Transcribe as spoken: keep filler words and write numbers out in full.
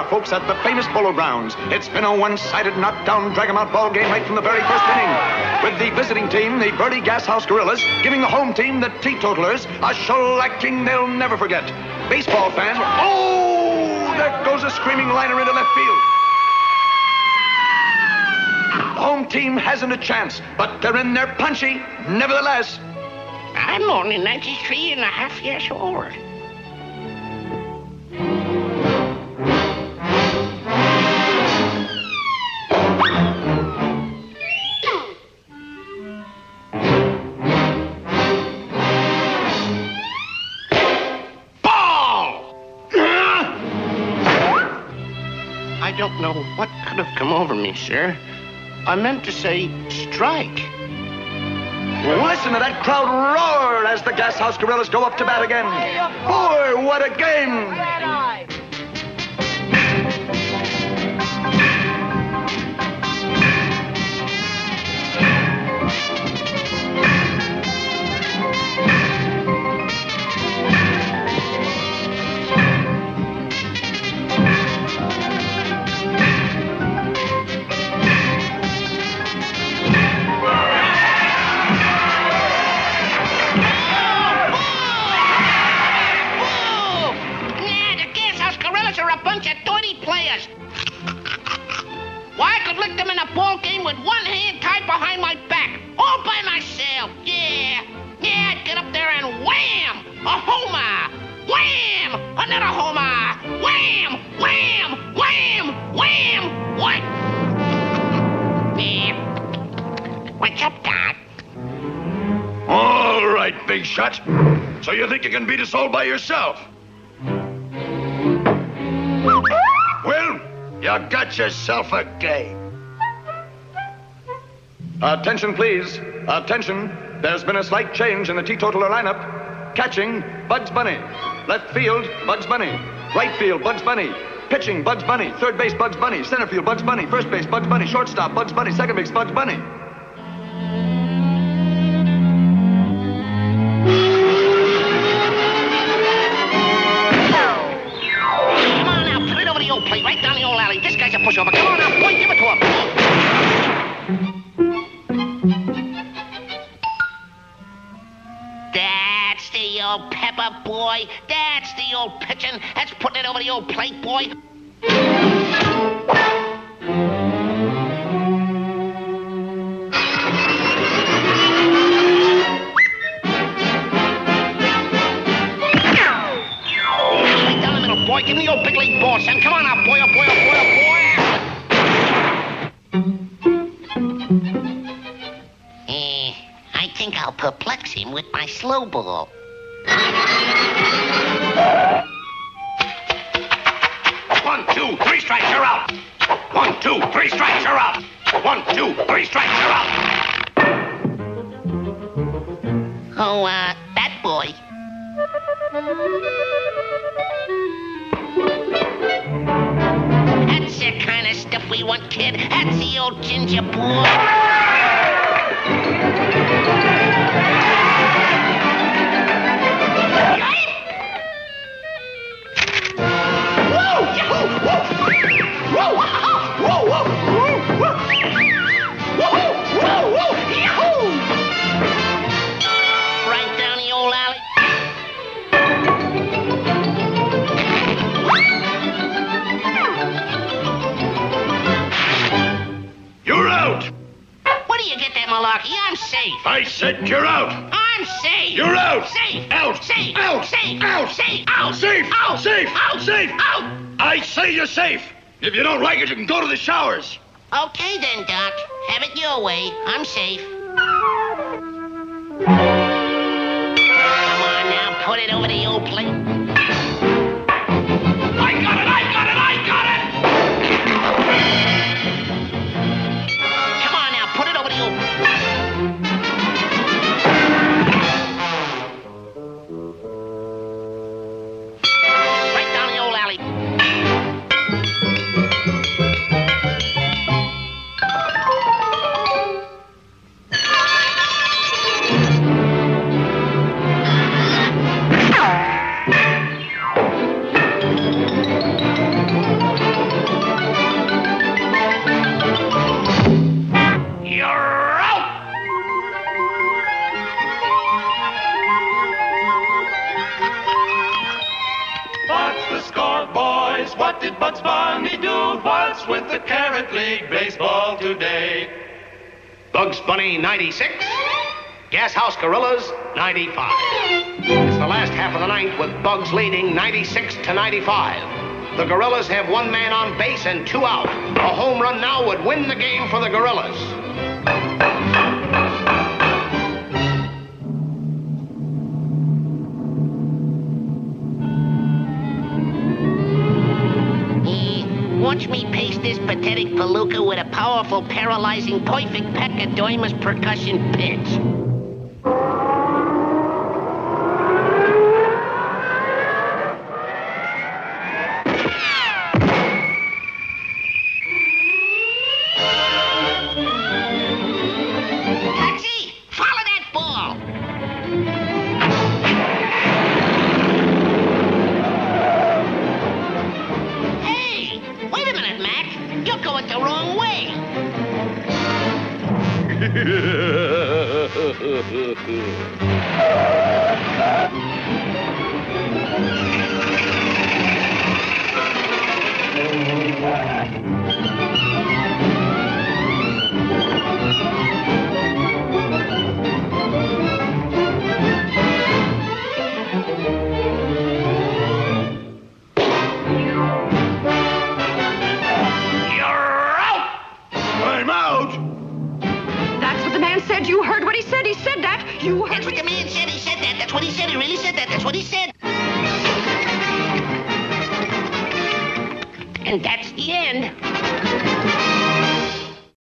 folks, at the famous Polo Grounds. It's been a one-sided knockdown, drag-em-out ball game right from the very first inning. With the visiting team, the Birdie Gashouse Gorillas, giving the home team, the Teetotalers, a shellacking they'll never forget. Baseball fans, oh, there goes a screaming liner into left field. The home team hasn't a chance, but they're in there punchy, nevertheless. I'm only ninety-three and a half years old. I don't know what could have come over me, sir. I meant to say strike. Listen to that crowd roar as the Gashouse Gorillas go up to bat again. Boy, what a game! Why, I could lick them in a ball game with one hand tied behind my back, all by myself. Yeah, yeah, I'd get up there and wham! A homer! Wham! Another homer! Wham! Wham! Wham! Wham! What? Yeah. What's up, Doc? All right, big shot. So you think you can beat us all by yourself? Well, you got yourself a game. Attention, please. Attention. There's been a slight change in the teetotaler lineup. Catching, Bugs Bunny. Left field, Bugs Bunny. Right field, Bugs Bunny. Pitching, Bugs Bunny. Third base, Bugs Bunny. Center field, Bugs Bunny. First base, Bugs Bunny. Shortstop, Bugs Bunny. Second base, Bugs Bunny. Play right down the old alley. This guy's a pushover. Come on now, boy, give it to him. That's the old pepper, boy. That's the old pitching. That's putting it over the old plate, boy. Boy, give me your big league ball, son. Come on out, boy, oh, boy, oh, boy, oh, boy. Eh, I think I'll perplex him with my slow ball. One, two, three strikes, you're out. One, two, three strikes, you're out. One, two, three strikes, you're out. Oh, uh, that boy. That's the kind of stuff we want, kid. That's the old ginger boy. Whoa! Yahoo! Whoa! Whoa! Whoa! Whoa! Whoa! Whoa! Whoa! Whoa! Yahoo! Right down the old alley. You're out! Where do you get that malarkey? I'm safe. I said you're out! I'm safe. You're out! Safe. Out! Safe. Out! Safe. Out! Safe. Out. Safe! Out. Safe! Out. Safe! Out. I say you're safe! If you don't like it, you can go to the showers. Okay then, Doc. Have it your way. I'm safe. Come on now, put it over the old plate. I got it! I got it! I got it! Come on now, put it over the old... Right down the old alley. to waltz with the Carrot League baseball today. Bugs Bunny, ninety-six. Gas House Gorillas, ninety-five. It's the last half of the ninth with Bugs leading ninety-six to ninety-five. The Gorillas have one man on base and two out. A home run now would win the game for the Gorillas. Watch me paste this pathetic palooka with a powerful, paralyzing, perfect pachydermus percussion pitch. Taxi! Follow that ball! Wait a minute, Mac. You're going the wrong way. You heard what he said. He said that. You heard That's what the man said. He said that. That's what he said. He really said that. That's what he said. And that's the end.